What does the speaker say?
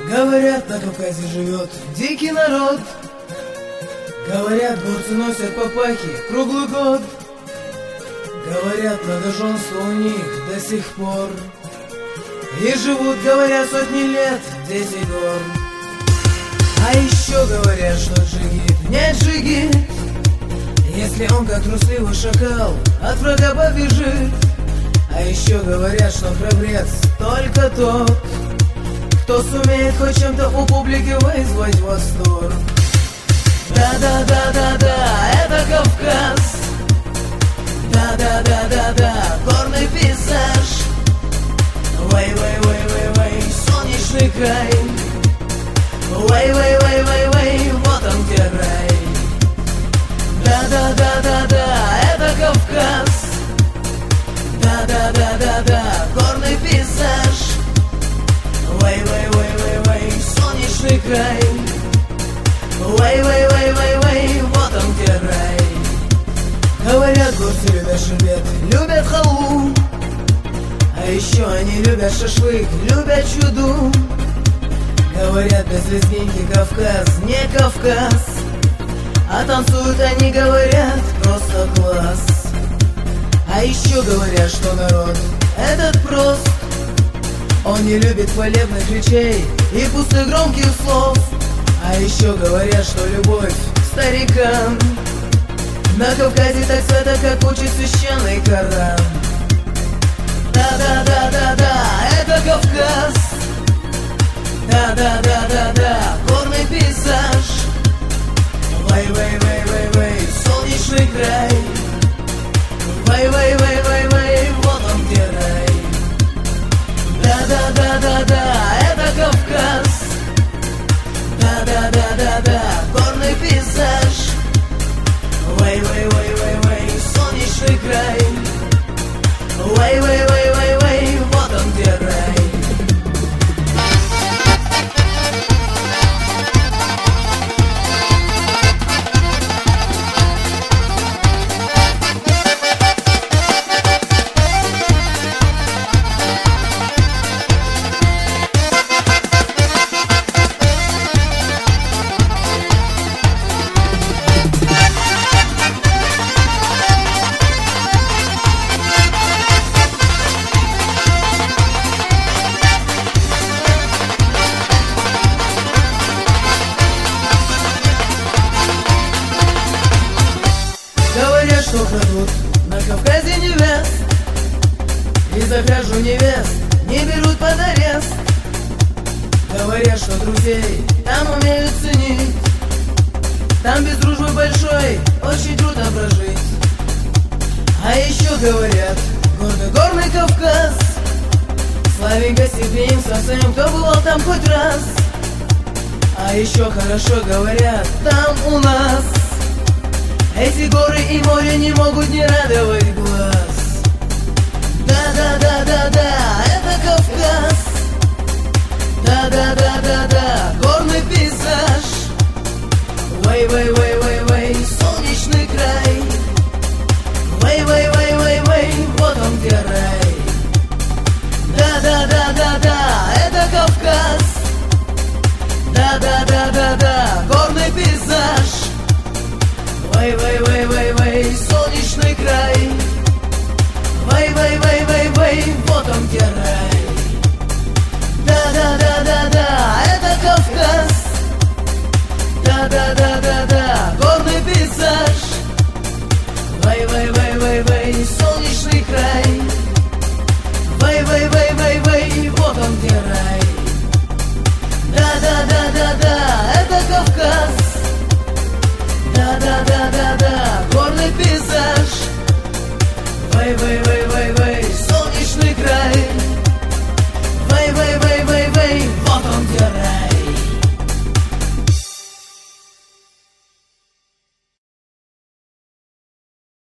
Говорят, на Кавказе живет дикий народ. Говорят, горцы носят папахи круглый год. Говорят, многоженство у них до сих пор. И живут, говорят, сотни лет, 10 гор. А еще говорят, что джигит не джигит, если он, как трусливый шакал, от врага побежит. А еще говорят, что храбрец только тот, кто сумеет хоть чем-то у публики вызвать восторг. Да-да-да-да-да, это Кавказ. Да-да-да-да-да, горный пейзаж. Вэй-вэй-вэй-вэй-вэй, солнечный край. Вэй-вэй-вэй-вэй-вэй, вот он где рай. Да-да-да-да-да, это Кавказ. Да-да-да-да-да, горный пейзаж. Вэй-вэй-вэй-вэй-вэй, солнечный край. Вэй-вэй-вэй-вэй-вэй, вот он где рай. Говорят, горцы любят шербет, любят халву. А еще они любят шашлык, любят чуду. Говорят, без лезгинки Кавказ не Кавказ. А танцуют они, говорят, просто класс. А еще говорят, что народ этот прост. Он не любит хвалебных речей и пустых громких слов. А еще говорят, что любовь к старикам на Кавказе так свято, как учит священный Коран. Да-да-да-да-да, это Кавказ. Да-да-да-да-да, горный пейзаж. Вэй-вэй-вэй-вэй-вэй, солнечный край. Вэй-вэй-вэй-вэй-вэй, вот он где рай. Да-да-да-да-да, это Кавказ. Да-да-да-да-да, горный пейзаж. Вэй-вэй-вэй-вэй-вэй, солнечный край. Вэй-вэй-вэй-вэй-вэй, вот он где рай. Что крадут на Кавказе невест, и за кражу невест не берут под арест. Говорят, что друзей там умеют ценить, там без дружбы большой очень трудно прожить. А еще говорят, горный Кавказ славен гостеприимством своим, кто бывал там хоть раз. А еще хорошо говорят, там у нас эти горы и море не могут не радовать глаз. Да-да-да-да-да, это Кавказ. Да-да-да-да-да, горный пейзаж. Вэй-вэй-вэй-вэй-вэй, солнечный край. Вэй-вэй-вэй-вэй-вэй, вот он где рай. Да-да-да-да-да, это Кавказ. Да-да-да-да-да, горный пейзаж. Вэй-вэй-вэй-вэй-вэй, солнечный край. Вэй-вэй-вэй-вэй-вэй, вот он где рай. Да-да-да-да-да, это Кавказ. Да-да-да-да-да, горный пейзаж. Вэй-вэй-вэй-вэй-вэй,